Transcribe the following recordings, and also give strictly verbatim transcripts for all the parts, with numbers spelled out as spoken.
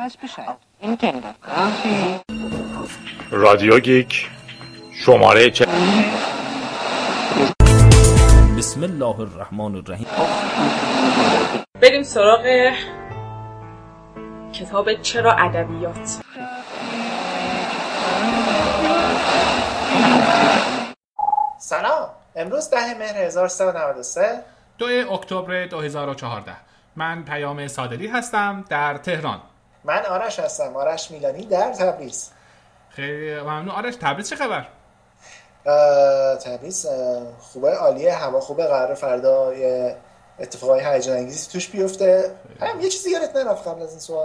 Weiß Bescheid. Nintendo. رادیو گیک شماره چه بسم الله الرحمن الرحیم. بریم سراغ کتاب چرا ادبیات. سلام. امروز ده مهر هزار و سیصد و نود و سه دو اکتبر دو هزار و چهارده. من پیام صادقی هستم در تهران. من آرش هستم، آرش میلانی در تبریز. خیلی ممنون. آرش، تبریز چه خبر؟ تبریز خوبه، عالیه، هوا خوبه، قراره فردا یه اتفاقای هیجان انگیزی توش بیفته. هم یه چیزی یادت نرفت قبل از این سوال.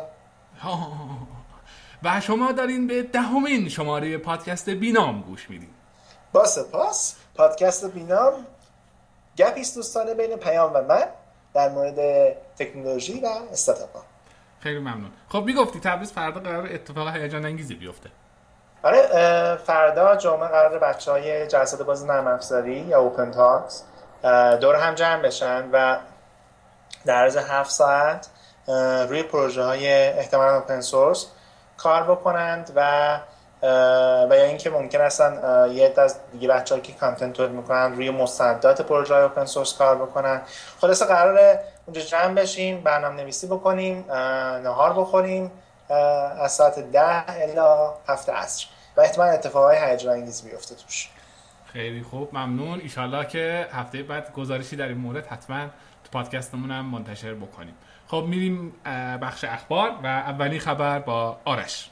و شما دارین به دهمین شماره پادکست بینام گوش میدین. با سپاس. پادکست بینام گپیست دوستانه بین پیام و من در مورد تکنولوژی و استارتاپ‌ها. خیلی ممنون. خب میگفتی تبریز فردا قرار اتفاق هیجان انگیزی بیفته. آره، فردا جمعه قرار بچهای جلسات بازی نرم افزاری یا اوپن تاکس دور هم جمع بشن و در عرض هفت ساعت روی پروژه های احتمالاً اوپن سورس کار بکنند و و یا اینکه ممکن هستن یه عده از دیگه بچه‌ها که کانتنت تولید میکنن روی مستندات پروژه های اوپن سورس کار بکنن. خلاصه قراره اونجا جمع بشیم، برنامه‌نویسی بکنیم، نهار بخوریم از ساعت ده الی هفت عصر و احتمال اتفاقای هیجان انگیز بیفته توش. خیلی خوب، ممنون. ایشالله که هفته بعد گزارشی در این مورد حتما تو پادکستمون هم منتشر بکنیم. خب میریم بخش اخبار و اولین خبر با آرش.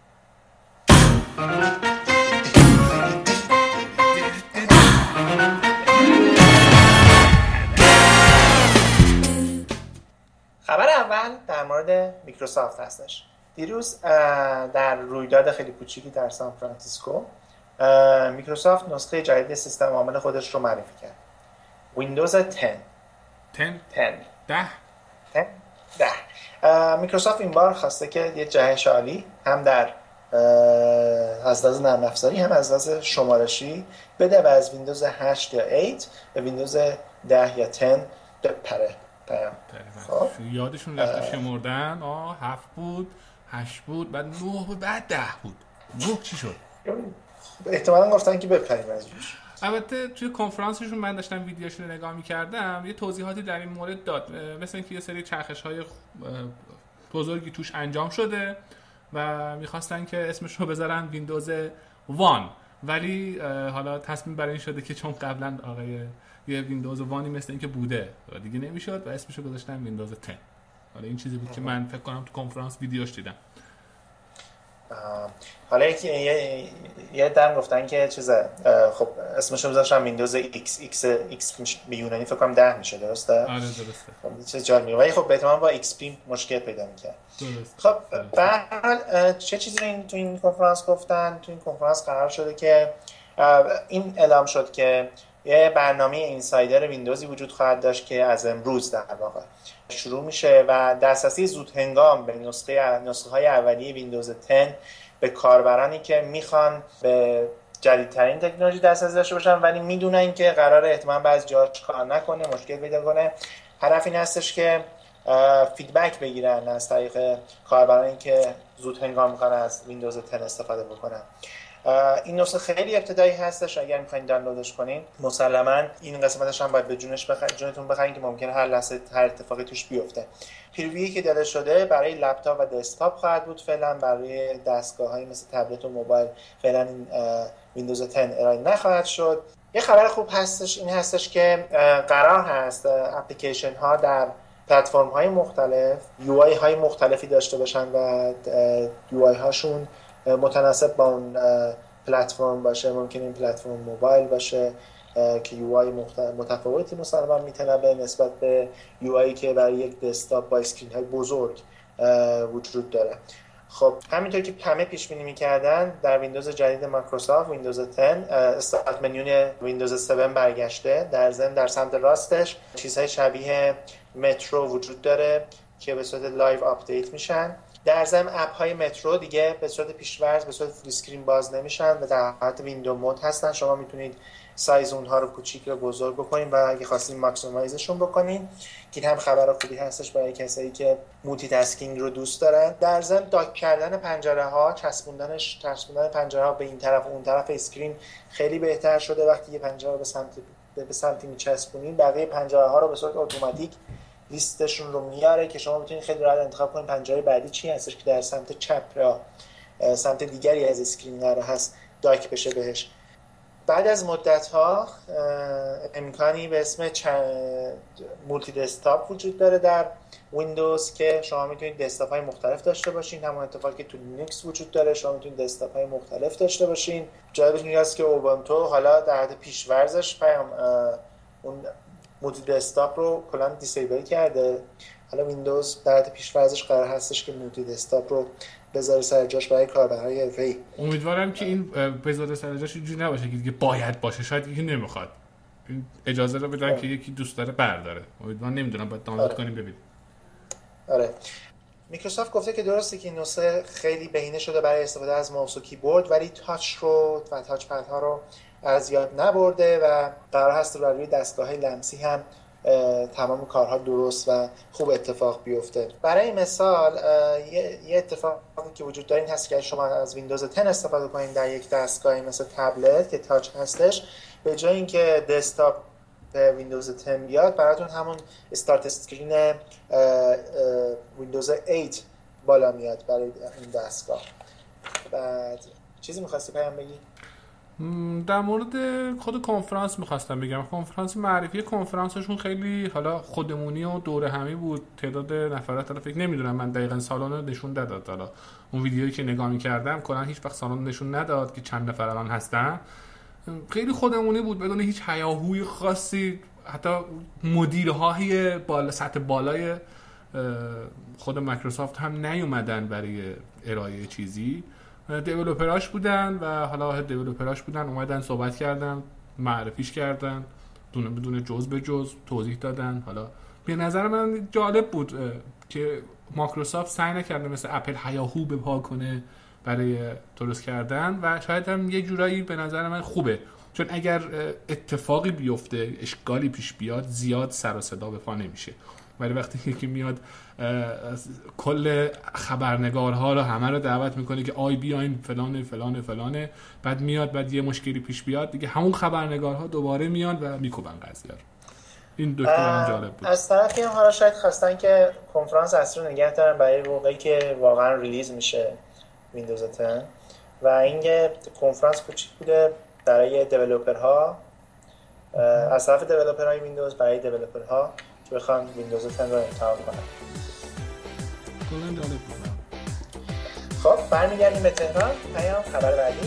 خبر اول در مورد میکروسافت هستش. دیروز در رویداد خیلی کوچیکی در سان فرانسیسکو میکروسافت نسخه جدید سیستم عامل خودش رو معرفی کرد. ویندوز ده. ده؟ ده. ده؟ ده. ده. میکروسافت این بار خواسته که یه جهش عالی هم در از لحاظ نرم افزاری هم از لحاظ شمارشی بده و از ویندوز هشت یا هشت به ویندوز ده یا ده بپره. خب یادشون رفته شمردن. آه هفت بود، هشت بود، بعد نه بود، بعد ده بود. نه چی شد؟ احتمالاً گفتن که بپریم از روش. البته توی کنفرانسشون من داشتم ویدیوشون رو نگاه می‌کردم، یه توضیحاتی در این مورد داد، مثل اینکه یه سری چرخش‌های بزرگی توش انجام شده و می‌خواستن که اسمش رو بذارن ویندوز وان، ولی حالا تصمیم بر این شده که چون قبلا آقای یه ویندوز وانی مثل اینکه بوده و دیگه نمیشد و اسمش رو گذاشتن ویندوز ده. حالا این چیزی بود که من فکر کنم تو کنفرانس ویدیوش دیدم. حالا یکی یه یه دم گفتن که چیزه، خب اسمش رو گذاشتن ویندوز ایکس ایکس ایکس به یونانی فکر کنم ده میشه، درسته؟ آره درسته. خب چه جالبه، ولی خب به احتمال با ایکس پی مشکل پیدا می‌کرد. درست. خب به هر حال چه چیزی رو این تو این کنفرانس گفتن؟ تو این کنفرانس قرار شده که این اعلام شد که یه برنامه اینسایدر ویندوزی وجود خواهد داشت که از امروز در واقع شروع میشه و دسترسی زود هنگام به نسخه نسخه‌های اولیه ویندوز ده به کاربرانی که میخوان به جدیدترین تکنولوژی دسترسی داشته باشن ولی میدونن که قراره احتمال بعضی جاها کار نکنه، مشکل پیدا کنه. هدف این هستش که فیدبک بگیرن از طریق کاربرانی که زود هنگام میخوان از ویندوز ده استفاده بکنن. این نسخه خیلی ابتدایی هستش، اگر میخواین دانلودش کنین مسلماً این قسمتش هم باید به جونش بخرید، جونتون بخرید که ممکنه هر لحظه هر اتفاقی توش بیفته. پریویی که داده شده برای لپتاپ و دسکتاپ خواهد بود، فعلا برای دستگاه‌های مثل تبلت و موبایل فعلا این ویندوز ده ارائه نخواهد شد. یه خبر خوب هستش این هستش که قرار هست اپلیکیشن ها در پلتفرم های مختلف یو آی های مختلفی داشته باشن و یو آی هاشون متناسب با اون پلتفرم باشه. ممکنه این پلتفرم موبایل باشه که یو آی متفاوتی مثلا میتونه نسبت به یو آی که برای یک دسکتاپ با اسکرین های بزرگ وجود داره. خب همینطور که همه پیش بینی می‌کردن در ویندوز جدید مایکروسافت ویندوز ده استارت منیون ویندوز هفت برگشته. در ضمن در سمت راستش چیزهای شبیه مترو وجود داره که به صورت لایو آپدیت میشن. در ضمن اپ های مترو دیگه به صورت پیش‌ورز به صورت فول اسکرین باز نمیشن و در حالت ویندو مود هستن. شما میتونید سایز اونها رو کوچیک یا بزرگ بکنین و اگه خواستین ماکسیمایزشون بکنین که این هم خبر خوبی هستش برای کسایی که مولتی تاسکینگ رو دوست دارن. در ضمن داک کردن پنجره ها، چسبوندنش چسبوندن پنجره ها به این طرف و اون طرف اسکرین خیلی بهتر شده. وقتی یه پنجره رو به سمت به سمتی میچسبونین بقیه پنجره ها رو به صورت اتوماتیک لیستشون رو میاره که شما میتونید خیلی راحت انتخاب کنید پنجره بعدی چی هستش که در سمت چپ یا سمت دیگری از اسکرین قرار هست داک بشه بهش. بعد از مدت ها امکانی به اسم مولتی دسکتاپ وجود داره در ویندوز که شما میتونید دسکتاپ های مختلف داشته باشین. همون اتفاقی که تو لینوکس وجود داره، شما میتونید دسکتاپ های مختلف داشته باشین. جالبش این است که اوبونتو حالا در حد پیشورزش پیام اون مولتی دسکتاپ رو کلا دیسیبل کرده. حالا ویندوز در حد پیشورزش قرار هستش که مولتی دسکتاپ رو بذاره سر جاش برای کاربرای حرفه‌ای. امیدوارم که این بذاره سر جاش اینجوری نباشه که دیگه باید باشه، شاید یکی نمیخواد. اجازه رو بدن که یکی دوست داره برداره. امیدوارم نمیدونم باید دانلود آره. کنیم ببینیم. آره. میکروسافت گفته که درسته که این نسخه خیلی بهینه شده برای استفاده از ماوس و کیبورد ولی تاچ رو و تاچ پد ها رو از یاد نبرده و قرار هست رو روی دستگاه‌های لمسی هم تمام کارها درست و خوب اتفاق بیفته. برای مثال یه اتفاقی که وجود داره این هست که شما از ویندوز ده استفاده کنید در یک دستگاهی مثل تبلت که تاچ هستش، به جای اینکه دسکتاپ به ویندوز ده بیاد براتون همون استارت اسکرین ویندوز هشت بالا میاد برای این دستگاه. بعد چیزی می‌خواستی پیام بگی؟ در مورد خود کنفرانس میخواستم بگم. کنفرانس معرفی کنفرانسشون خیلی حالا خودمونی و دوره همی بود. تعداد نفرات رو فکر نمیدونم، من دقیقاً سالن رو نشون نداد. حالا اون ویدیویی که نگاه میکردم کلا هیچ وقت سالن نشون نداد که چند نفر الان هستن. خیلی خودمونی بود بدون هیچ هیاهوی خاصی. حتی مدیرهای بالا سطح بالای خود مایکروسافت هم نیومدن برای ارائه چیزی. دیولپراش بودن و حالا دیولپراش بودن اومدن صحبت کردن، معرفیش کردن، دونه بدون جز به جز توضیح دادن. حالا به نظر من جالب بود که مایکروسافت سعی نکرده مثل اپل هیاهو به پا کنه برای درست کردن و شاید هم یه جورایی به نظر من خوبه، چون اگر اتفاقی بیفته اشکالی پیش بیاد زیاد سر و صدا به پا نمیشه. ولی وقتی که میاد کل خبرنگارها رو همه رو دعوت میکنه که آی بیاین فلانه فلانه فلانه، بعد میاد بعد یه مشکلی پیش بیاد دیگه همون خبرنگارها دوباره میان و میکوبن قضیه رو. این دکتر هم جالب بود. از طرفی هم حالا شاید خواستن که کنفرانس اصلی رو نگه دارن برای موقعی که واقعا ریلیز میشه ویندوز ده و اینکه کنفرانس کوچیک بوده برای دیولپرها، از طرف دیولپرهای ویندوز برای دیولپرها که بخوان ویندوز ده رو امتحان کنن. کلا جالب بود. خب برمیگردیم به تهران. پیام خبر بعدی.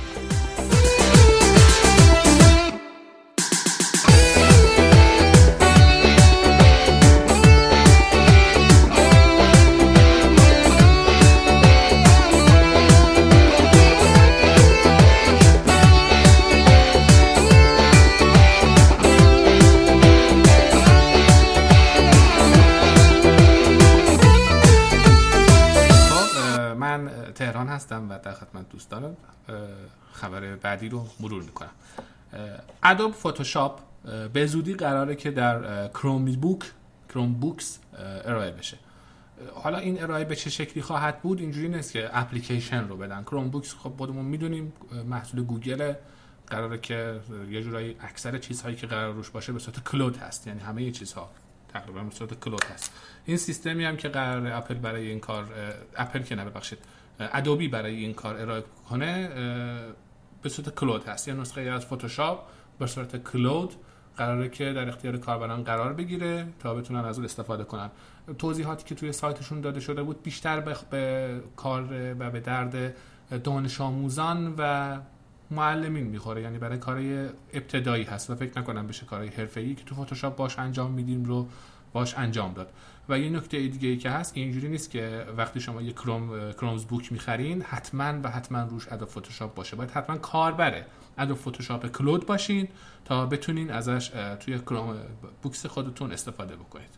تهران هستم و در خدمت دوستانم. خبر بعدی رو مرور میکنم. ادوب فتوشاپ به زودی قراره که در کروم بوک کروم بوکس ارائه بشه. حالا این ارائه به چه شکلی خواهد بود اینجوری نیست که اپلیکیشن رو بدن. کروم بوکس خب خودمون میدونیم محصول گوگل، قراره که یه جورایی اکثر چیزهایی که قرار روش باشه به صورت کلود هست، یعنی همه چیزها تقریبا به صورت کلود هست. این سیستمی هم که قرار اپل برای این کار اپل که نه ببخشید ادوبی برای این کار ارائه کنه به صورت کلود هست، یعنی نسخه از فتوشاپ به صورت کلود قراره که در اختیار کاربران قرار بگیره تا بتونن از اون استفاده کنن. توضیحاتی که توی سایتشون داده شده بود بیشتر به, به کار و به درد دانش آموزان و معلمین میخوره، یعنی برای کارهای ابتدایی هست و فکر نکنم بشه کارهای حرفه‌ای که تو فتوشاپ باش انجام میدیم رو باش انجام داد. و یه نکته دیگه ای که هست اینجوری نیست که وقتی شما یه کروم کرومز بوک میخرین حتما و حتما روش ادوب فتوشاپ باشه، باید حتما کاربر ادوب فتوشاپ کلود باشین تا بتونین ازش توی کروم بوکس خودتون استفاده بکنید.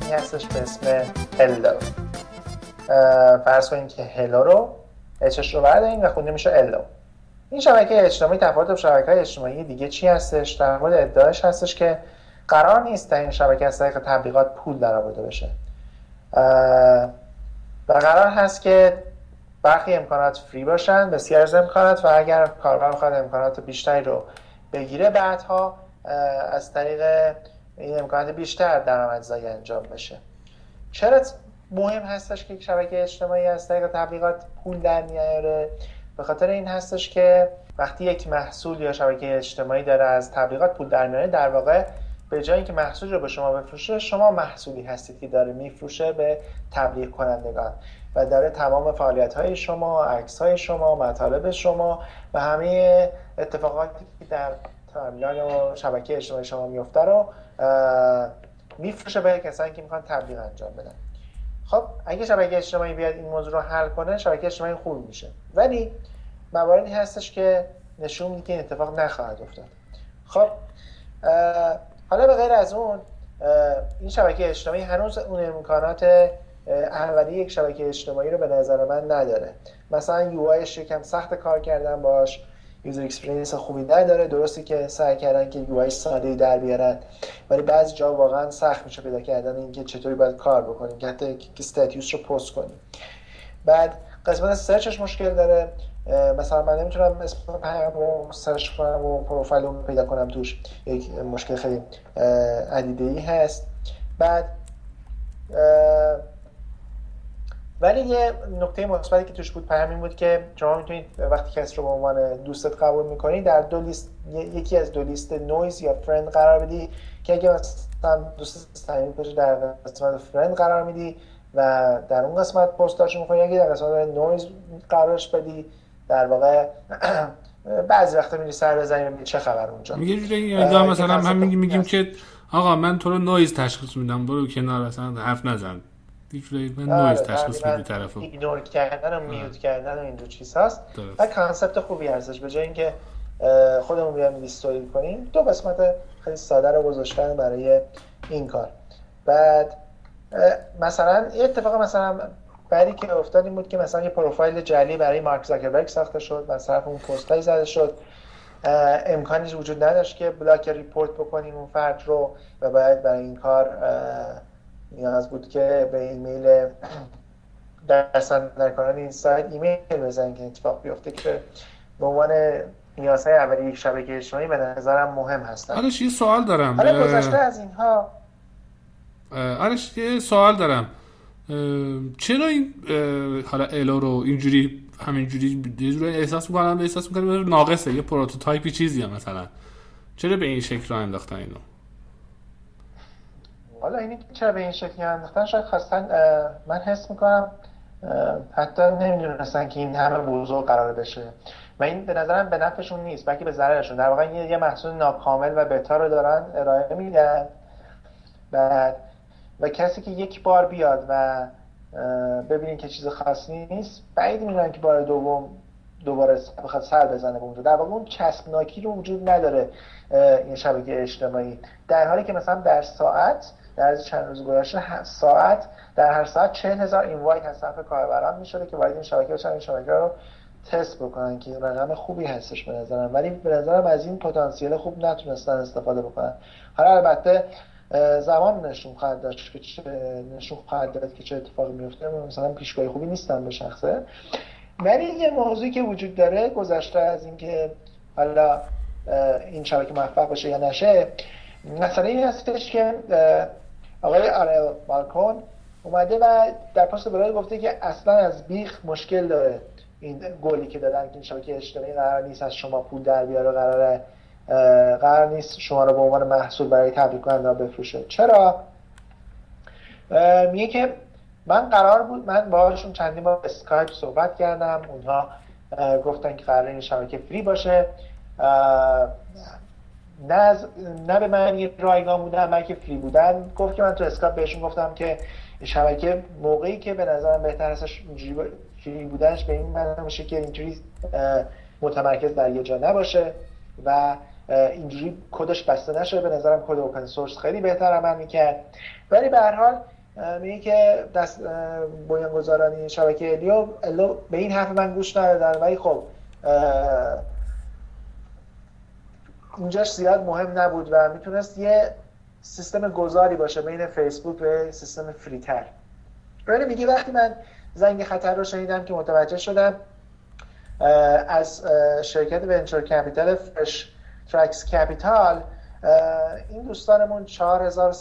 شبکه‌ای هستش به اسم هلو. فرض کنید که هلو رو اچش رو برداریم و خونده میشه الو. این شبکه اجتماعی تفاوت با شبکه‌های اجتماعی دیگه چی هستش؟ در مورد ادعاش هستش که قرار نیست در این شبکه از طریق تبلیغات پول درآورده بشه و قرار هست که برخی امکانات فری باشن، بسیار از امکانات، و اگر کاربر بخواد امکانات بیشتری رو بگیره بعدها از طریق این امکانات بیشتر درآمدزایی انجام بشه. چرا مهم هستش که یک شبکه اجتماعی از طریق تبلیغات پول در نیاره؟ به خاطر این هستش که وقتی یک محصول یا شبکه اجتماعی داره از تبلیغات پول در میاره، در واقع به جای اینکه محصول رو به شما بفروشه، شما محصولی هستید که داره میفروشه به تبلیغ کنندگان و داره تمام فعالیت‌های شما، عکس‌های شما، مطالب شما و همه اتفاقاتی که در تایملاین و شبکه اجتماعی شما میفته رو میفروشه به کسانی که میخوان تبلیغ انجام بدن. خب اگه شبکه اجتماعی بیاد این موضوع رو حل کنه، شبکه اجتماعی خوب میشه، ولی مواردی هستش که نشون میده که این اتفاق نخواهد افتاد. خب حالا به غیر از اون، این شبکه اجتماعی هنوز اون امکانات اولیه یک شبکه اجتماعی رو به نظر من نداره. مثلا یو آیش یکم سخت کار کردن باش، یوزر اکسپریانس خوبی نداره. درسته که سعی کردن که یو آی ساده‌ای در بیارن، ولی بعضی جا واقعا سخت میشه پیدا کردن اینکه چطوری باید کار بکنیم که حتی که استاتیوس رو پست کنیم. بعد قسمت سرچش مشکل داره. مثلا من نمیتونم اسم پیام رو سرچ کنم و پروفایل رو پیدا کنم توش، یک مشکل خیلی عدیده‌ای هست. بعد ولی یه نکته مثبتی که توش بود پیام این بود که شما میتونید وقتی کسی رو به عنوان دوستت قبول میکنی در دو لیست، یکی از دو لیست نویز یا فرند قرار بدی که اگه مثلا دوستت تعیین بشه در قسمت فرند قرار میدی و در اون قسمت پستاش میکنی، اگه در قسمت نویز قرارش بدی در واقع بعضی وقتا میری سر بزنی ببینی چه خبر اونجا. میگه جوری انگار مثلا هم میگیم میگیم که آقا من تو رو نویز تشخیص میدم، برو کنار مثلا حرف نزن. دیگه من نویز تشخیص میدی طرفو. ایگنور کردن و میوت کردن و اینجور چیزاست. و کانسپت خوبی هستش. به جای اینکه خودمون بیایم لیستوری کنیم، دو قسمت خیلی ساده رو گذاشتن برای این کار. بعد مثلا یه اتفاق مثلا بعدی که افتاد این بود که مثلا یه پروفایل جعلی برای مارک زاکربرگ ساخته شد، مثلا اون پستای زده شد، امکانی وجود نداشت که بلاک ریپورت بکنیم اون فرد رو و باید برای این کار نیاز بود که به ایمیل دستاندرکاران این سایت ایمیل بزنن که اتفاق بیفته که به عنوان نیازهای اولیه یک شبکه اجتماعی به نظرم مهم هستن. آرش یه سوال دارم. حالا گذشته از اینها آرش یه سوال دارم. چرا این حالا الو رو اینجوری همینجوری یه جوری احساس می‌کنم احساس می‌کنم ناقصه، یه پروتوتایپی چیزیه مثلا، چرا به این شکل راه انداختن اینو؟ حالا اینی که چرا به این شکل انداختن شاید خواستن، من حس می‌کنم حتی نمی‌دونستن که این همه بزرگ قرار بشه و این به نظرم به نفعشون نیست بلکه به ضررشون. در واقع یه محصول ناکامل و بتا رو دارن ارائه میدن بعد و کسی که یک بار بیاد و ببینید که چیز خاصی نیست، بعید میدونم که بار دوم دوباره بخواد سر بزنه به اونجا. در واقع اون چسبناکی رو وجود نداره این شبکه اجتماعی، در حالی که مثلا در ساعت در از چند روز گذشته ساعت در هر ساعت چهل هزار اینوایت از طرف کاربران میشده که باید این شبکه بچن این شبکه رو تست بکنن که رقم خوبی هستش به نظرم، ولی به نظرم از این پتانسیل خوب نتونستن استفاده بکنن. حالا البته زمان نشون خواهد داشت که چه نشون خواهد داد که چه اتفاقی میفته. مثلا پیشگویی خوبی نیستم به شخصه، ولی یه موضوعی که وجود داره گذشته از اینکه حالا این شبکه موفق باشه یا نشه، مثلا این هستش که آقای آرل مالکون اومده و در پست بلاگ گفته که اصلا از بیخ مشکل داره این گلی که دادن که این شبکه اجتماعی قرار نیست از شما پول در بیاره، قراره قرار نیست شما رو به عنوان محصول برای تبلیغ کننده بفروشه. چرا؟ میگه که من قرار بود، من باهاشون چندین بار اسکایپ صحبت کردم، اونها گفتن که قراره این شبکه فری باشه، نه از نه به معنی رایگان بودن بلکه فری بودن. گفت که من تو اسکایپ بهشون گفتم که شبکه موقعی که به نظرم بهتر هستش اینجوری فری بودنش به این معنی میشه که اینجوری متمرکز در یه جا نباشه و اینجوری کدش بسته نشه. به نظرم کد اوپن سورس خیلی بهتر عمل میکرد، ولی به هر حال میگه که دست بنیانگذاران شبکه الیو الو به این حرف من گوش ندادن، ولی خب اونجاش زیاد مهم نبود و میتونست یه سیستم گذاری باشه بین فیسبوک و سیستم فریتر. ولی میگه وقتی من زنگ خطر رو شنیدم که متوجه شدم از شرکت ونچر کپیتال فرش ترکس کپیتال این دوستانمون چهارصد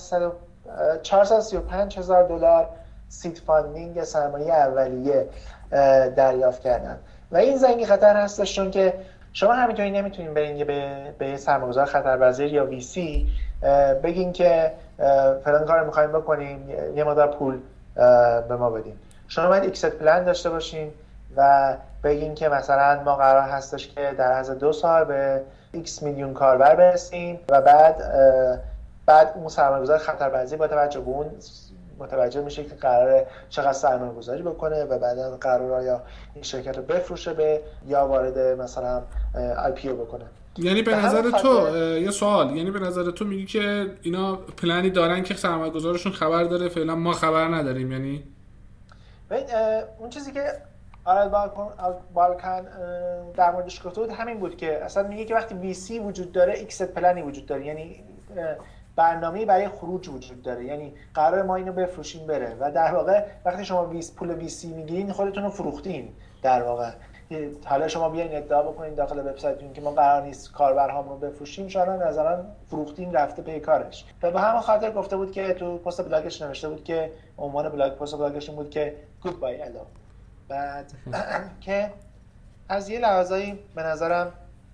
و سی و پنج هزار دلار سید فاندینگ سرمایه اولیه دریافت کردن و این زنگ خطر هستش، چون که شما همینطوری نمیتونین برین به به سرمایه‌گذار خطرپذیر یا وی سی بگین که فلان کار می‌خوایم بکنیم، یه مقدار پول به ما بدین. شما باید اکست پلن داشته باشین و بگین که مثلا ما قرار هستش که در عرض دو سال به ایکس میلیون کاربر برسیم و بعد بعد اون سرمایه‌گذار خطرپذیر با توجه به اون متوجه میشه که قراره چقدر سرمایه گذاری بکنه و بعدا قراره یا این شرکت رو بفروشه به یا وارد مثلا آی پی او بکنه. یعنی به نظر تو یه سوال، یعنی به نظر تو میگی که اینا پلنی دارن که سرمایه گذارشون خبر داره، فعلا ما خبر نداریم؟ یعنی ببین اون چیزی که آرال بالکان در موردش گفته بود همین بود که اصلا میگه که وقتی وی سی وجود داره اکست پلنی وجود داره، یعنی برنامه‌ای برای خروج وجود داره، یعنی قرار ما اینو بفروشیم بره و در واقع وقتی شما ویس پول وی سی میگیرین خودتون رو فروختین. در واقع حالا شما بیاین ادعا بکنین داخل وبسایتتون که ما قرار نیست کاربرهامون رو بفروشیم، شما نظرا فروختین رفته پی کارش. و به همین خاطر گفته بود که تو پست بلاگش نوشته بود که عنوان بلاگ پست بلاگش این بود که گود بای الو. بعد که از یه لحاظایی به نظرم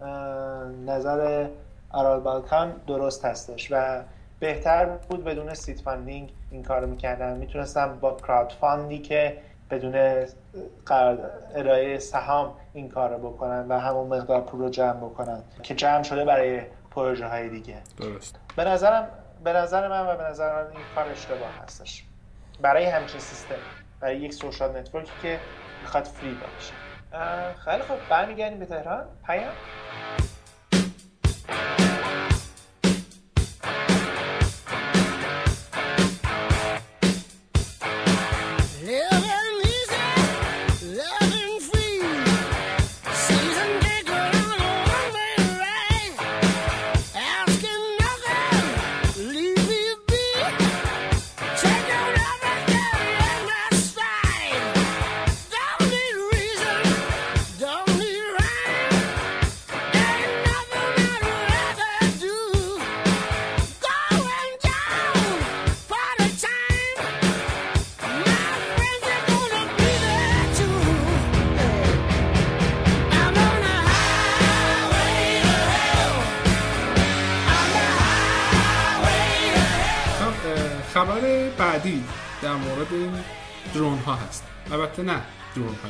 نظر آرال بالکان درست هستش و بهتر بود بدون سید فاندینگ این کارو میکردن. میتونستم با کراود فاندی که بدون ارائه سهام این کارو بکنن و همون مقدار پول رو جمع بکنن که جمع شده برای پروژه های دیگه. درست. به نظرم به نظر من و به نظر من این کار اشتباه هستش برای همچین سیستم، برای یک سوشال نتورکی که میخواد فری باشه. خیلی خوب، برمیگردیم به تهران. پیام خبر بعدی در مورد درون ها هست. البته نه درون های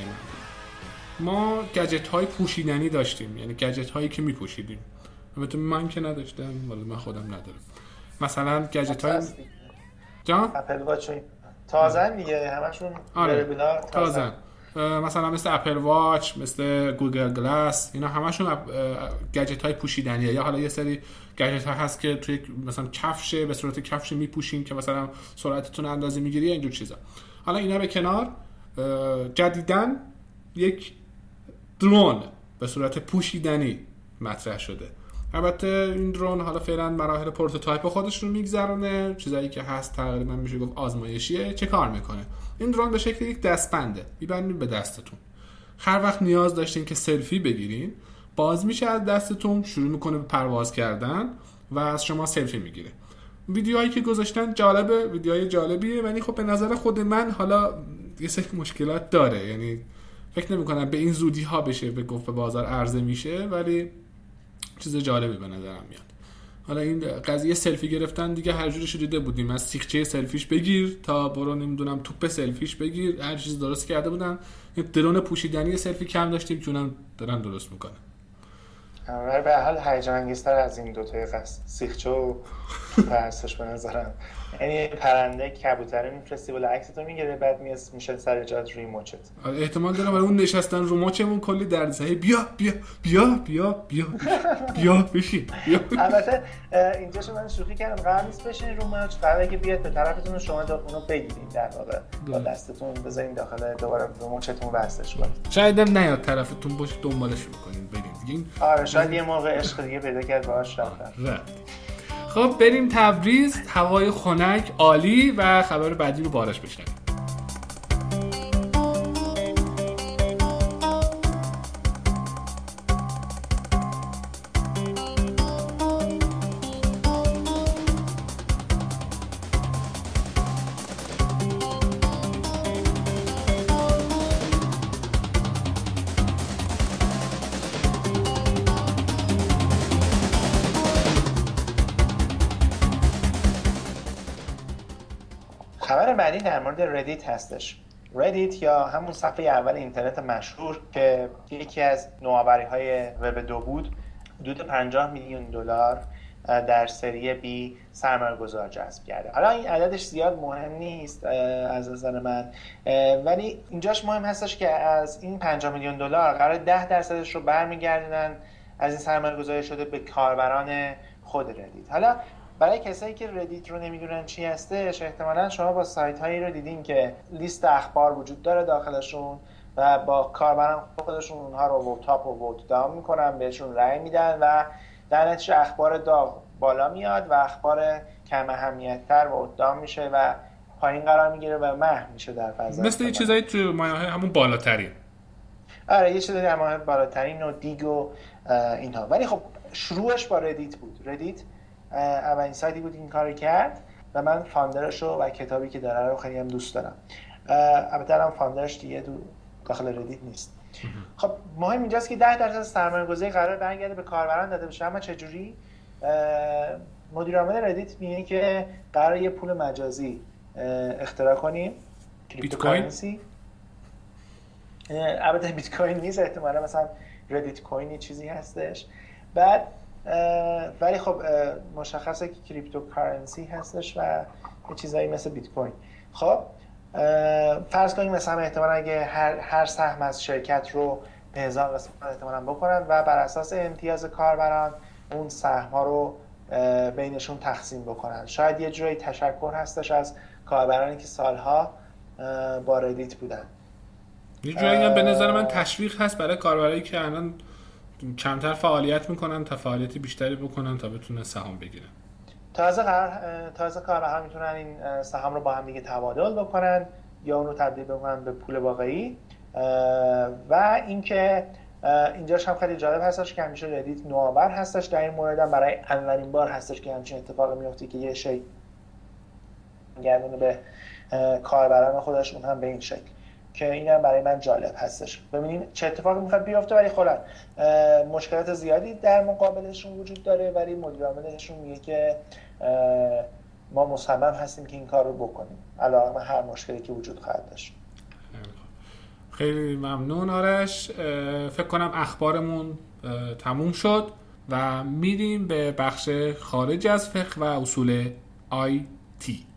من ما گجت های پوشیدنی داشتیم، یعنی گجت هایی که می پوشیدیم. البته من که نداشتم، ولی من خودم ندارم. مثلا گجت های جان اپل واچ تازه دیگه همشون آره. تازه مثلا مثل اپل واچ، مثل گوگل گلاس، اینا همشون گجت های پوشیدنیه. یا حالا یه سری گجت ها هست که توی مثلا کفش به صورت کفش میپوشین که مثلا سرعتتون اندازه میگیری، اینجور چیزا. حالا اینا به کنار، جدیداً یک درون به صورت پوشیدنی مطرح شده. البته این درون حالا فعلا مراحل پروتوتایپ خودش رو میگذرونه، چیزایی که هست تقریبا میشه گفت آزمایشیه. چه کار میکنه؟ این درون به شکل یک دستبنده میبندید به دستتون. هر وقت نیاز داشتین که سلفی بگیرین، باز میشه از دستتون، شروع میکنه به پرواز کردن و از شما سلفی میگیره. ویدیوهایی که گذاشتن جالبه، ویدیوهای جالبیه، ولی خب به نظر خود من حالا یه سری مشکلات داره. یعنی فکر نمی‌کنم به این زودی ها بشه به گفت به بازار عرضه میشه، ولی چیز جالبی به نظرم میاد. حالا این قضیه سلفی گرفتن دیگه هر جورش دیده بودیم، از سیخچه سلفیش بگیر تا برو نمیدونم توپ سلفیش بگیر، هر چیز درست کرده بودن. این درون پوشیدنی سلفی کم داشتیم که اونم دارن درست میکنن. ولی به حال هیجان انگیزتر از این دو تا قصد سیخچه و پرستش به نظرم. یعنی پرنده کبوتره میفرستی بالا عکستو میگیره بعد میشه سر جات روی مچت. احتمال داره برای اون نشستن رو مچمون کلی دردسر. بیا بیا بیا بیا بیا بیا بشین. البته اینجاشو من شوخی کردم، قرار نیست بشین رو مچ، قراره که بیاد به طرفتون شما اونو بگیرید در واقع با دستتون بذارین داخل دوباره رو مچتون وصلش کنید. شاید هم نیاد طرفتون باشه دنبالش میکنین بریم دیگه. آره شاید یه موقع عشق دیگه پیدا کرد باهاش رفتن. خب بریم تبریز، هوای خنک عالی و خبر بعدی رو بارش بشنویم. خبر بعدی در مورد ردیت هستش. ردیت یا همون صفحه اول اینترنت مشهور که یکی از نوآوری‌های وب دو بود، حدود پنجاه میلیون دلار در سری بی سرمایه‌گذار جذب کرده. حالا این عددش زیاد مهم نیست از نظر من، ولی اینجاش مهم هستش که از این پنجاه میلیون دلار قرار ده درصدش رو برمیگردونن از این سرمایه‌گذاری شده به کاربران خود ردیت. حالا برای کسایی که ردیت رو نمیدونن چی هستش، احتمالاً شما با سایت هایی رو دیدین که لیست اخبار وجود داره داخلشون و با کاربران خودشون اونها رو ووت تاپ و ووت داون میکنن، بهشون رأی میدن و در نتیجه اخبار داغ بالا میاد و اخبار کم اهمیت‌تر ووت داون میشه و پایین قرار میگیره و محو میشه در فضا. مثل یه چیزایی تو مایه‌های همون بالاترین. آره یه چیزایی در مایه‌های بالاترین و دیگ و اینها. ولی خب شروعش با ردیت بود. ردیت اولین سایتی بود این کارو کرد و من فاندرشو و کتابی که داره رو خیلی هم دوست دارم. البته الان فاندرش دیگه داخل ردیت نیست. خب مهم اینجاست که ده درصد سرمایه‌گذاری قرار برگرده به کاربران داده بشه. اما چه جوری؟ مدیر عامل ردیت میگه که قرار یه پول مجازی اختراع کنیم، بیت کوین. البته بیت کوین نیست، احتمالاً مثلا ردیت کوین چیزی هستش. بعد ولی خب مشخصه که کریپتوکارنسی هستش و یه چیزایی مثل بیت کوین. خب فرض کنیم مثلا احتمالاً اگه هر هر سهم از شرکت رو به هزار قسمت احتمالاً بکنن و بر اساس امتیاز کاربران اون سهم ها رو بینشون تقسیم بکنن. شاید یه جوری تشکر هستش از کاربرانی که سالها با ردیت بودن. یه جوری هم به نظر من تشویق هست برای کاربرایی که الان کمتر فعالیت میکنن تا فعالیتی بیشتری بکنن تا بتونن سهام بگیرن. تازه قرار تازه کاربرها میتونن این سهام رو با هم دیگه تبادل بکنن یا اون رو تبدیل بکنن به پول واقعی. و اینکه اینجاش هم خیلی جالب هستش که همیشه ردیت نوآور هستش، در این مورد هم برای اولین بار هستش که همچین اتفاقی میفته که یه شی گردونه به کاربران خودشون هم به این شکل، که اینم برای من جالب هستش. ببینیم چه اتفاقی میخواد بیفته. ولی خلاص مشکلات زیادی در مقابلشون وجود داره، ولی مدیر عاملشون میگه که ما مصمم هستیم که این کار رو بکنیم علاوه بر هر مشکلی که وجود خواهد داشت. خیلی ممنون آرش. فکر کنم اخبارمون تموم شد و میریم به بخش خارج از فقه و اصول آی تی.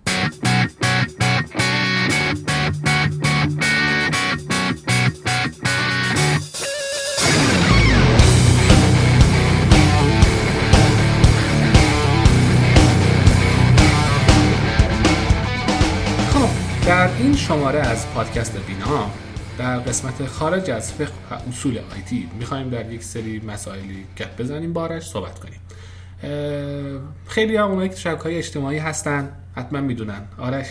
در این شماره از پادکست بینا در قسمت خارج از فقه و اصول آیتی میخوایم در یک سری مسائلی گپ بزنیم، بارش صحبت کنیم. خیلی ها اونایی که تو شبکه‌های اجتماعی هستن حتما میدونن آرش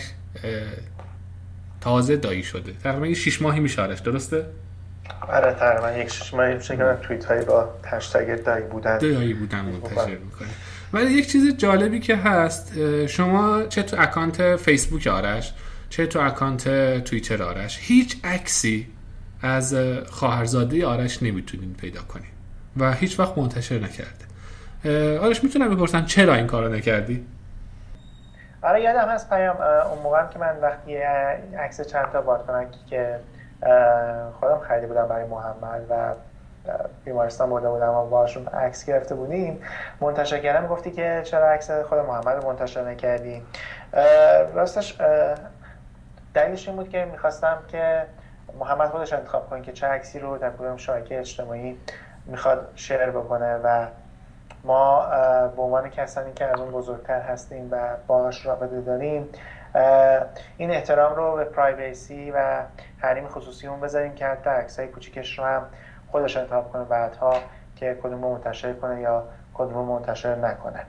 تازه دایی شده. تقریبا شش ماهی میشه آرش، درسته؟ آره تقریبا یک شش ماهی میشه که من توییت هایی با هشتگ دایی بودن دایی بودن منتشر میکنه. ولی یک چیز جالبی که هست، شما چه تو اکانت فیسبوک آرش چه تو اکانت توییتر آرش هیچ عکسی از خواهرزاده آرش نمیتونین پیدا کنین و هیچ وقت منتشر نکرده. آرش میتونم بپرسم چرا این کارو نکردی؟ آره یادم هست پیام اون موقع که من وقتی عکس چند تا بادکنکی که خودم خریده بودم برای محمد و بیمارستان برده بودم و باهاشون عکس گرفته بودیم منتشر کردم، گفتی که چرا عکس خود محمد رو منتشر نکردی. راستش دلیلش این بود که میخواستم که محمد خودش انتخاب کنه که چه عکسی رو در کدوم شبکه اجتماعی میخواد شیر بکنه و ما به عنوان کسانی که از اون بزرگتر هستیم و باهاش رابطه داریم این احترام رو به پرایوسی و حریم خصوصی اون بذاریم که حتی عکسای کوچیکش رو هم خودش انتخاب کنه بعدها که کدوم رو منتشر کنه یا کدوم رو منتشر نکنه.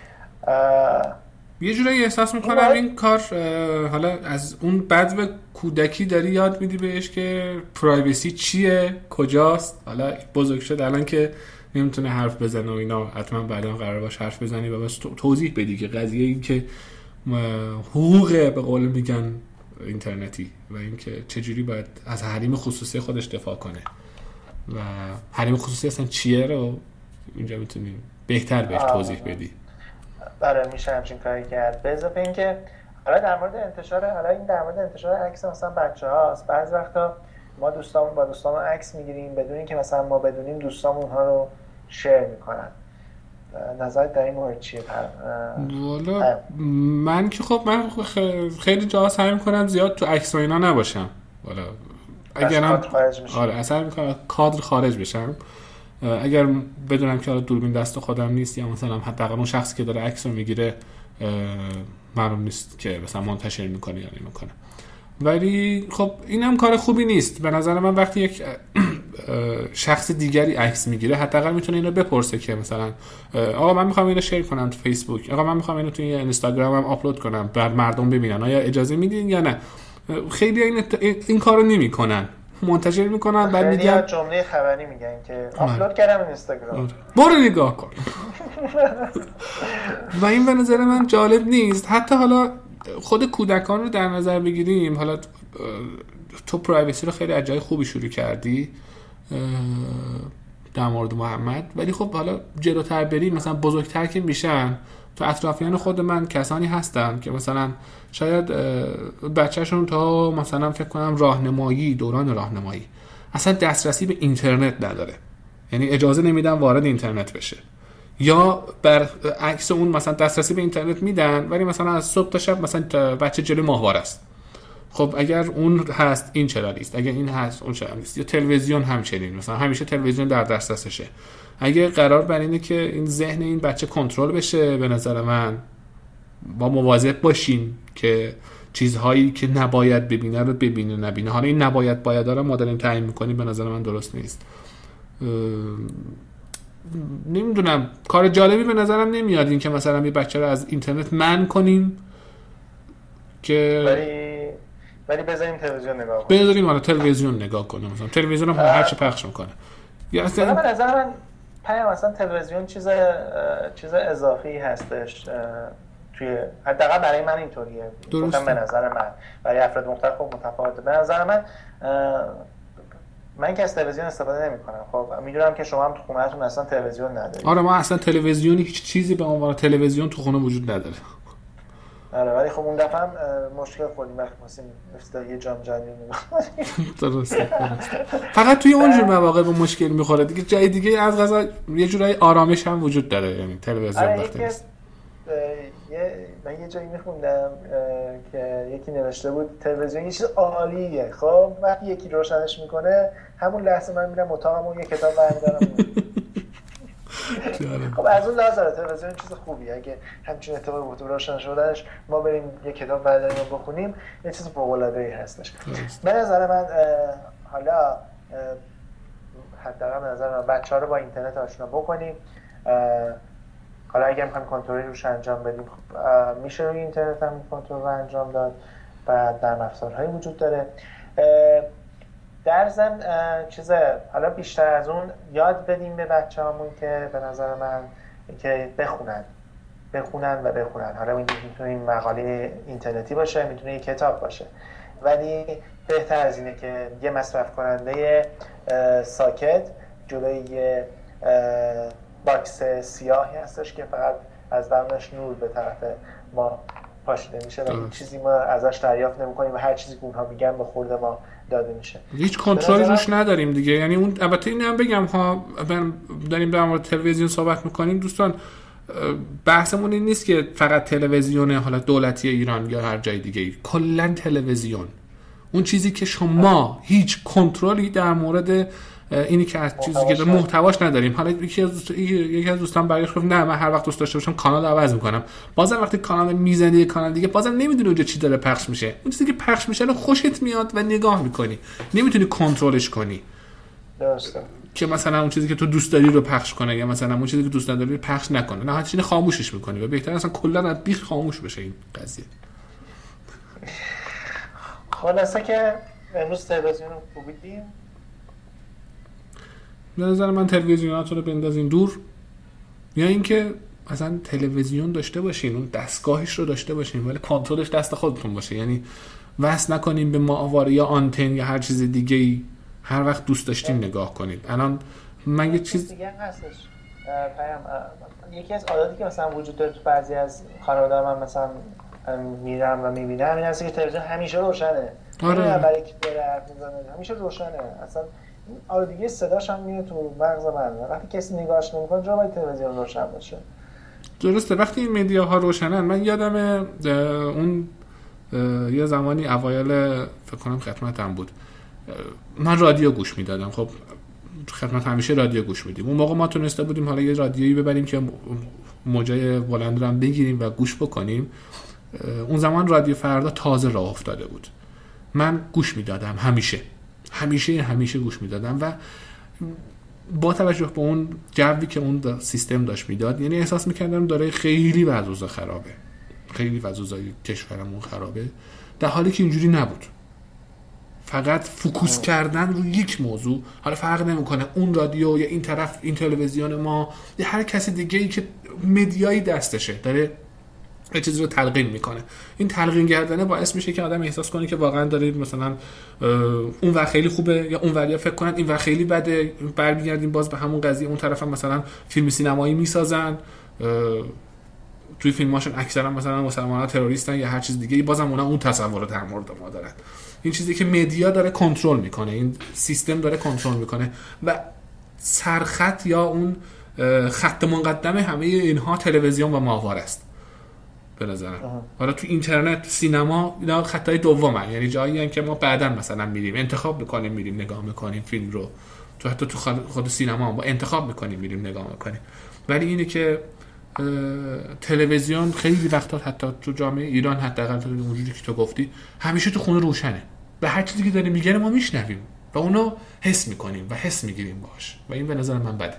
یه جورایی احساس میکنم این کار حالا از اون بدو کودکی داری یاد میدی بهش که پرایوسی چیه، کجاست. حالا بزرگ شد الان که نمیتونه حرف بزنه و اینا، حتما بعدا قرار باشه حرف بزنی و بس توضیح بدی که قضیه این که حقوق به قول میگن اینترنتی و این که چجوری باید از حریم خصوصی خودش دفاع کنه و حریم خصوصی اصلا چیه رو اینجا میتونیم بهتر بهش توضیح بدی. برای میشه همچین کاری کرد. به اضافه این که حالا در مورد انتشار حالا این در مورد انتشار عکس مثلا بچه‌هاست، بعضی وقتا ما دوستامون با دوستامون عکس میگیریم بدون اینکه مثلا ما بدونیم دوستامون اونها رو شیر میکنن. نظرت در این مورد چیه؟ والا من که خب من خیلی جاها سعی میکنم زیاد تو عکس و اینا نباشم. والا اگرم آره اصلا میکنم کادر خارج بشم. اگر بدونم که حالا دوربین دست خودم نیست یا مثلا حداقل اون شخصی که داره عکس رو میگیره معلوم نیست که مثلا منتشر میکنه یا نمیکنه. ولی خب اینم کار خوبی نیست به نظر من. وقتی یک شخص دیگری عکس میگیره حداقل میتونه اینو بپرسه که مثلا آقا من میخوام اینو شیر کنم تو فیسبوک، آقا من میخوام اینو تو اینستاگرامم آپلود کنم بعد مردم ببینن، آیا اجازه میدین یا نه؟ خیلی این این کارو نمیکنن، منتشر میکنن بعد میگن جمله خبری میگن که آپلود کردم اینستاگرام، برو نگاه کن. و این به نظر من جالب نیست. حتی حالا خود کودکان رو در نظر بگیریم، حالا تو پرایوسی رو خیلی از جای خوبی شروع کردی در مورد محمد، ولی خب حالا جلوتر بریم مثلا بزرگتر که میشن تو اطرافیان خود من کسانی هستن که مثلا شاید بچه‌شون تا مثلا فکر کنم راهنمایی دوران راهنمایی اصلا دسترسی به اینترنت نداره، یعنی اجازه نمیدن وارد اینترنت بشه، یا بر عکس اون مثلا دسترسی به اینترنت میدن ولی مثلا از صبح تا شب مثلا بچه جلوی ماهواره است. خب اگر اون هست این چرا نیست، اگر این هست اون چرا نیست. یا تلویزیون همچنین، مثلا همیشه تلویزیون در دسترسشه. اگه قرار بر اینه که این ذهن این بچه کنترل بشه، به نظر من با مواظب باشیم که چیزهایی که نباید ببینه رو ببینه نبینه. حالا این نباید باید داره ما داریم تعیین میکنیم، به نظر من درست نیست. نمیدونم، کار جالبی به نظرم نمیاد این که مثلا یه بچه رو از اینترنت منع کنیم که ولی ولی بذاریم تلویزیون نگاه کنیم. بذاریم حالا تلویزیون نگاه کنیم، مثلا تلویزیون هم هر چی پخش میکنه. یا اصلا به نظر من پیام مثلا تلویزیون چیز چیز اضافی هستش توی، حداقل برای من اینطوریه. گفتم به نظر من، برای افراد مختلف خب متفاوته. به نظر من من که از تلویزیون استفاده نمی‌کنم. خب میدونم که شما هم تو خونه‌تون اصلا تلویزیون ندارید. آره ما اصلا تلویزیونی هیچ چیزی به عنوان تلویزیون تو خونه وجود نداره. آره ولی خب اون دفعه هم مشکل خوردیم وقتی واسه مثلا یه جام جهانی نمی‌خوریم. درسته. فقط توی اونجور مواقع به مشکل می‌خوره دیگه. جای دیگه از قضا یه جورایی آرامش هم وجود داره، یعنی تلویزیون وقتی است. یه من یه جایی میخوندم که یکی نوشته بود تلویزیون یه چیز عالیه، خب وقتی یکی روشنش میکنه همون لحظه من میرم اتاقم و یه کتاب برمی‌دارم. خب از اون لحاظ تلویزیون چیز خوبیه. اگه همچین اتفاقی بود روشن شدنش ما بریم یه کتاب برداریم و بخونیم، یه چیز فوق‌العاده‌ای هستش. به نظر من حالا حداقل به نظر من بچه‌ها رو با اینترنت آشنا بکنیم. حالا اگه میخوایم کنترلی روش انجام بدیم خب میشه روی اینترنت هم کنترل رو انجام داد و در افزارهایی وجود داره. در ضمن چیزه حالا بیشتر از اون یاد بدیم به بچه‌هامون که به نظر من که بخونن بخونن و بخونن. حالا میتونه این مقاله اینترنتی باشه، میتونه یک کتاب باشه، ولی بهتر از اینه که یه مصرف کننده ساکت جلوی یه باکس سیاهی هستش که فقط از درونش نور به طرف ما پاشیده میشه و هیچ چیزی ما ازش دریافت نمی‌کنیم و هر چیزی که اونها میگن به خورد ما داده میشه. هیچ کنترلی روش نداریم دیگه. یعنی اون البته اینم بگم ها، من داریم در مورد تلویزیون صحبت میکنیم دوستان، بحثمون این نیست که فقط تلویزیون حالا دولتی ایران یا هر جای دیگه، کلا تلویزیون، اون چیزی که شما هیچ کنترلی در مورد اینی که از چیزی که محتواش نداریم. حالا یکی از دوست... یکی از دوستان برگشت گفت نه من هر وقت دوست داشته باشم کانال عوض میکنم. بازم وقتی کانال میزنی کانال دیگه بازم نمیدونی اونجا چی داره پخش میشه. اون چیزی که پخش میشه رو خوشت میاد و نگاه میکنی، نمیتونی کنترلش کنی. درسته که مثلا اون چیزی که تو دوست داری رو پخش کنه یا مثلا اون چیزی که دوست نداری رو پخش نکنه. نه هیچ چیزی خاموشش میکنی و بهتره اصلا کلا از بیخ خاموش بشه این قضیه. خلاصه که امروز تلویزیون رو خوبیدیم. به نظر من تلویزیوناتون رو بندازین دور، یا اینکه اصلا تلویزیون داشته باشین، اون دستگاهش رو داشته باشین ولی کنترلش دست خودتون باشه. یعنی وصل نکنین به ماهواره یا آنتن یا هر چیز دیگه‌ای، هر وقت دوست داشتین نگاه کنید. الان من یه چیز دیگه هستش پیام، یکی از عاداتی که مثلا وجود داره تو بعضی از خانواده من مثلا میرم و میبینم این هست که تلویزیون همیشه روشنه. آره برای کی داره حرف میزنه همیشه روشنه، اصلا آلودگی صداش هم میره تو مغز من. وقتی کسی نگاهش نمیکنه جا باید تلویزیون روشن باشه. درسته. وقتی این مدیاها روشنن، من یادم اون یه زمانی اوایل فکر کنم خدمتم بود، من رادیو گوش میدادم. خب خدمت همیشه رادیو گوش میدیم. اون موقع ما تونسته بودیم حالا یه رادیویی ببریم که موجای بلند رو هم بگیریم و گوش بکنیم. اون زمان رادیو فردا تازه راه افتاده بود. من گوش میدادم همیشه همیشه همیشه گوش میدادم و با توجه به اون جوی که اون سیستم داشت میداد، یعنی احساس میکردم داره خیلی وضع خرابه، خیلی وضع کشورمون خرابه، در حالی که اینجوری نبود. فقط فوکوس کردن روی یک موضوع، حالا فرق نمیکنه اون رادیو یا این طرف این تلویزیون ما یا هر کسی دیگه ای که مدیایی دستشه داره یه چیزی رو تلقین میکنه. این تلقین کردنه باعث میشه که آدم احساس کنه که واقعا داره مثلا اون ور خیلی خوبه یا اون وریا فکر کنن این ور خیلی بده. برمیگردیم باز به همون قضیه، اون طرف هم مثلا فیلم سینمایی میسازن، توی فیلماشون اکثرا مثلا مسلمان‌ها تروریستن یا هر چیز دیگه، بازم اونا اون تصور رو در مورد ما دارن. این چیزی که مدیا داره کنترل میکنه، این سیستم داره کنترل میکنه و سرخط یا اون خط مقدم همه اینها تلویزیون و ماهواره است به نظرم. حالا تو اینترنت، تو سینما، اینا خطای دومن، یعنی جایی هستن که ما بعداً مثلا میریم انتخاب میکنیم میریم نگاه میکنیم فیلم رو. تو حتی تو خود سینما با انتخاب میکنیم میریم نگاه میکنیم. ولی اینه که تلویزیون خیلی وقتا حتی تو جامعه ایران حداقل تو وجودی که تو گفتی همیشه تو خونه روشنه و هر چیزی که داره میگه ما میشنویم و اونو حس میکنیم و حس میگیریم باش و این به نظر من بده.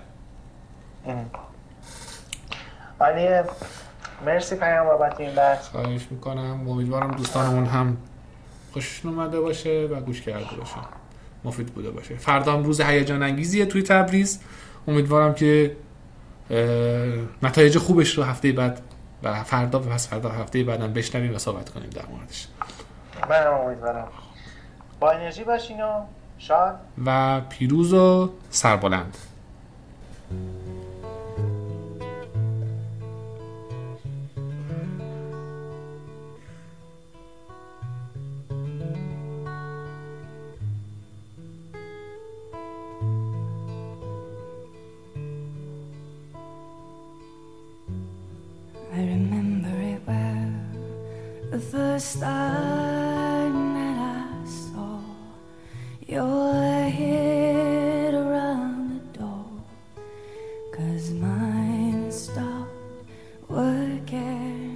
عالیه، مرسی پیام بابت این بحث. خواهش میکنم. امیدوارم دوستانمون هم خوششون اومده باشه و گوش کرده باشه، مفید بوده باشه. فردا هم روز هیجان انگیزیه توی تبریز. امیدوارم که نتایج خوبش رو هفته بعد و فردا و پس فردا هفته بعدم بشنویم و صحبت کنیم در موردش. من امیدوارم با انرژی باشین و شاد و پیروز و سربلند. I remember it well, the first time that I saw your head around the door, 'cause mine stopped working.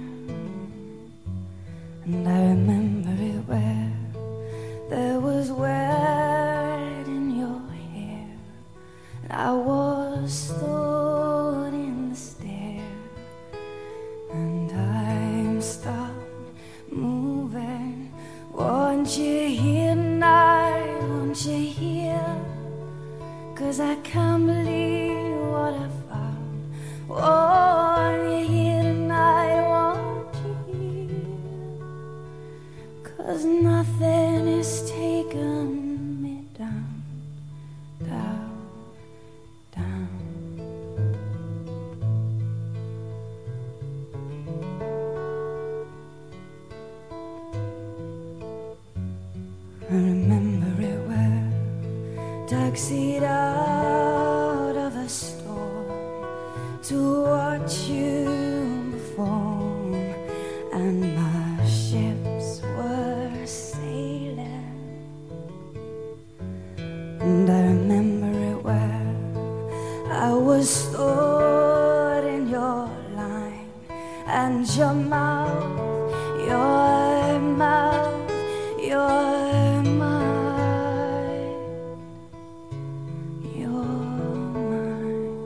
And I remember it well, there was wet in your hair, and I was stood in the stair, and time stopped moving. Won't you hear tonight, won't you hear, 'cause I can't believe what I found. Won't you hear tonight, won't you hear, 'cause nothing is taken me down, down, down. was stored in your line and your mouth, your mouth, your mind, your mind.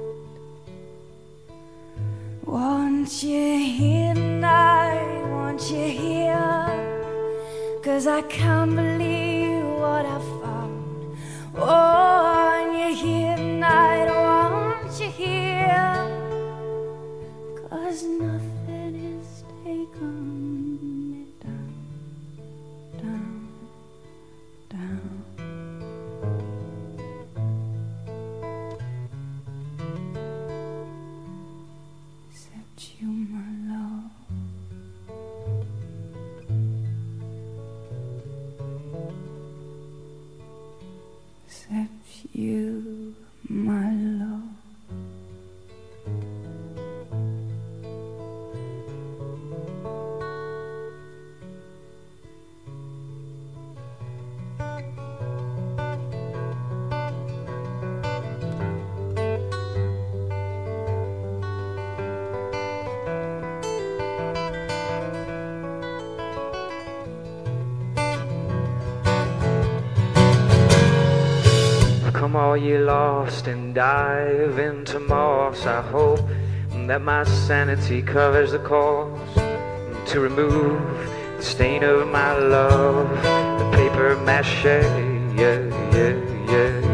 Want you here tonight, want you here, 'cause I can't believe what I found. Want you here tonight, want you here, 'cause nothing is taken me down, down, down. Except you, my love. Except you, my love. Come all ye lost and dive into moss. I hope that my sanity covers the cost to remove the stain of my love, the paper mache, yeah, yeah, yeah.